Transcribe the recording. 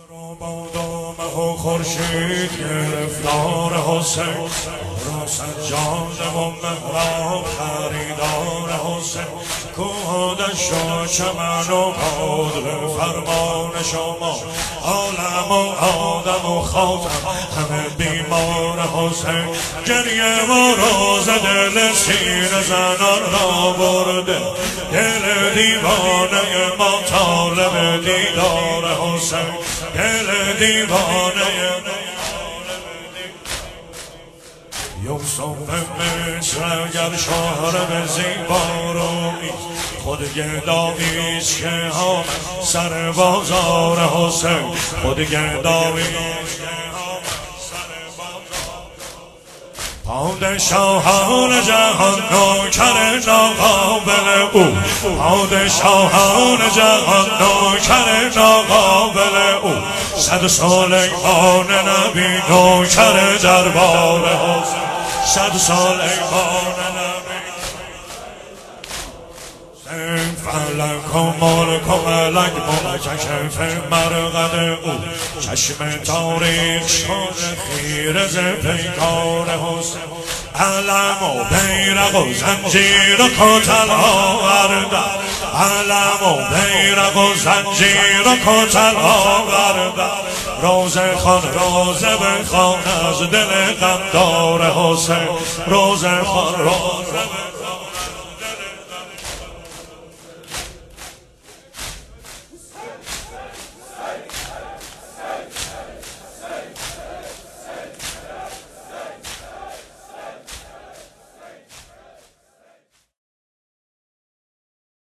بادامه و خورشید گرفتار حسین را سجاد و محراب خریدار حسین کوه دشت و چمن و باد به فرمان شما عالم و آدم و خاتم همه بیمار حسین گریه و راز دل سینه زنان را برده دل دیوانه ما طالب دیدار حسین دل دیوانه یوسف مصر اگر شهر زیبا روی خود گداییست که آمد سر بازار حسین خود گداییست که آمد سر بازار پادشاهان جهان نوکر ناقابل او پادشاهان جهان نوکر ناقابل او صد سلیمان نبی نوکر دربار حسین صد سلیمان نبی فلک و ملک و ملک منکشف مرقد او چشم تاریخ شد خیره ز پیکار حسین علم و بیرق و زنجیر و کتل آورده علم و بیرق و زنجیر و کتل آورده روزه خان روزه بخوان از دل غمدار حسین روزه خان روزه